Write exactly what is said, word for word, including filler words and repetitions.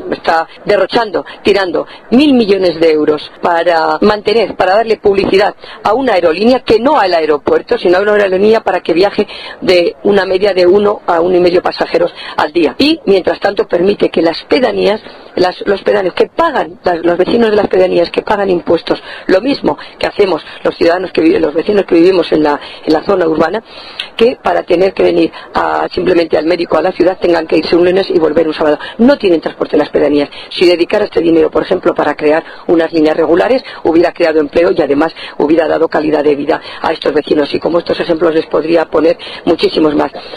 está derrochando, tirando mil millones de euros para mantener, para darle publicidad a una aerolínea que no al aeropuerto, sino a una aerolínea para que viaje de una media de uno a uno y medio pasajeros al día. Y, mientras tanto, permite que las pedanías, las, los pedáneos que pagan, las, los vecinos de las pedanías que pagan impuestos, lo mismo que hacemos los ciudadanos que viven, los vecinos que vivimos en la, en la zona urbana, que para tener que venir a, simplemente al médico a la ciudad tengan que irse un lunes y volver un sábado. No tienen transporte en las pedanías. Si dedicara este dinero, por ejemplo, para crear unas líneas regulares, hubiera creado empleo y además hubiera dado calidad de vida a estos vecinos. Y como estos ejemplos les podría poner muchísimos más.